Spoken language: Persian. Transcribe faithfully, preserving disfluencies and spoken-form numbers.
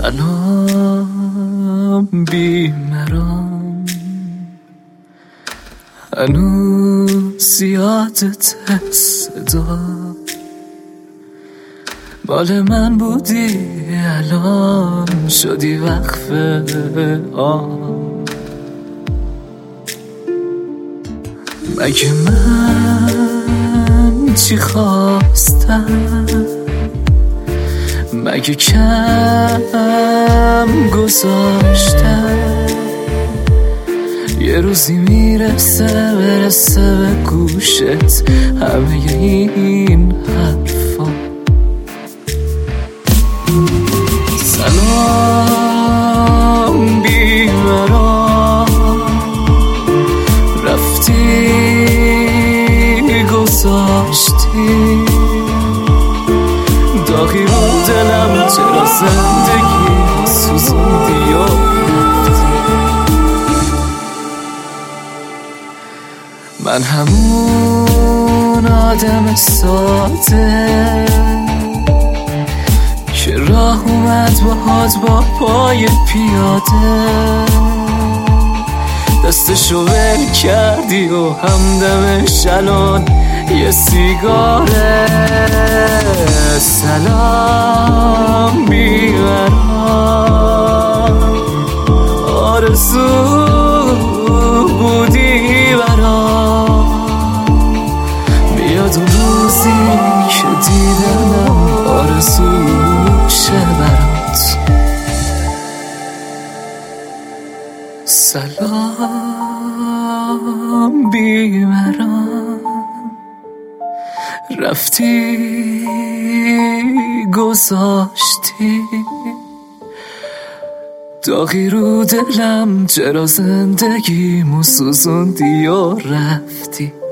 سلام بیمران، هنوز یادت صدا مال من بودی، الان شدی وقف آن. مگه من چی خواستم؟ مگه کم گذاشتم؟ یه روزی میرسه برسه به گوشت همه این حرفا. سلام بیمران، رفتی گذاشتی داغی رو دلم، چرا زندگی سوزوندی و رفتی. من همون آدم ساده که راه اومد باهات با پای پیاده، دستشو ول کردی و همدمش الان یه سیگاره. سلام بیمران، آرزو بودی برام، بیاد اون روزی که دیدنم آرزو شه برات. سلام بیمران، رفتی گذاشتی داغی رو دلم، چرا زندگیمو سوزوندی و رفتی.